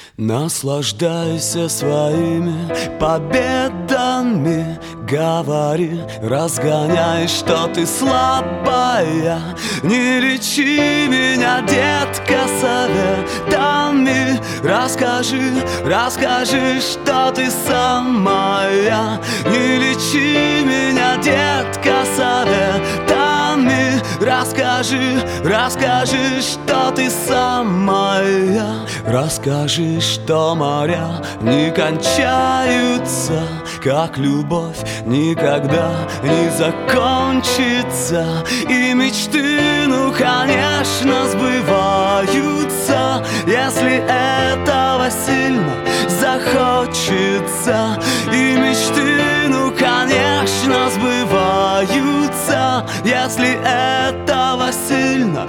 Наслаждайся своими победами, говори, разгоняй, что ты слабая. Не лечи меня, детка, советами. Расскажи, что ты самая. Не лечи меня, детка, советами. Расскажи, что ты самая. Расскажи, что моря не кончаются, как любовь никогда не закончится. И мечты, ну, конечно, сбываются, если этого сильно захочется. И мечты, ну, конечно, сбываются, если этого сильно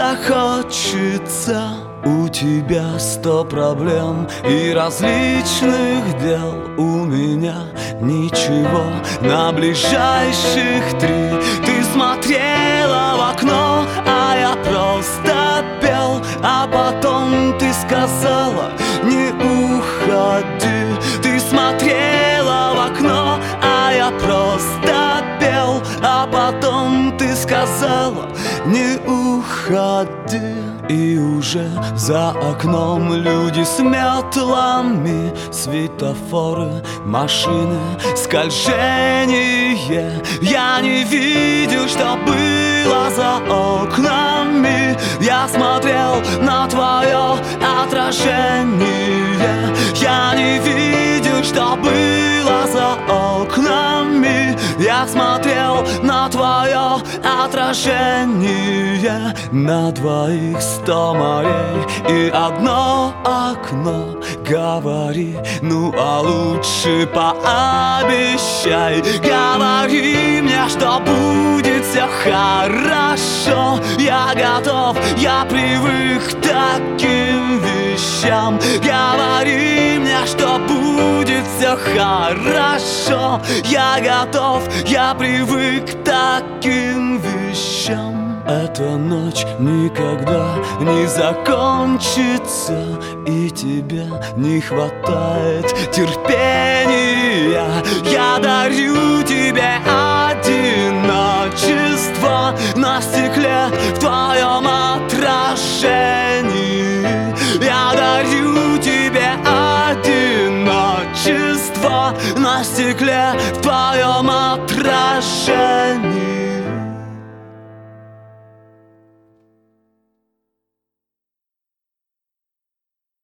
захочется. У тебя 100 проблем и различных дел, у меня ничего на ближайших 3. Ты смотрела в окно, а я просто пел, а потом ты сказала: не уходи. Ты смотрела в окно, а я просто пел, а потом ты сказала: не уходи. И уже за окном люди с метлами, светофоры, машины, скольжение. Я не видел, что было за окнами. Я смотрел на твое отражение. Я не видел, что было за окнами. Я смотрел на твое отражение. На двоих 100 морей и одно окно. Говори, ну а лучше пообещай. Говори мне, что будет все хорошо. Я готов, я привык к таким вещам. Говори мне, что будет все хорошо. Я готов, я привык к таким вещам. Эта ночь никогда не закончится, и тебе не хватает терпения. Я дарю тебе одиночество на стекле в твоем отражении. Я дарю тебе одиночество на стекле в твоем отражении.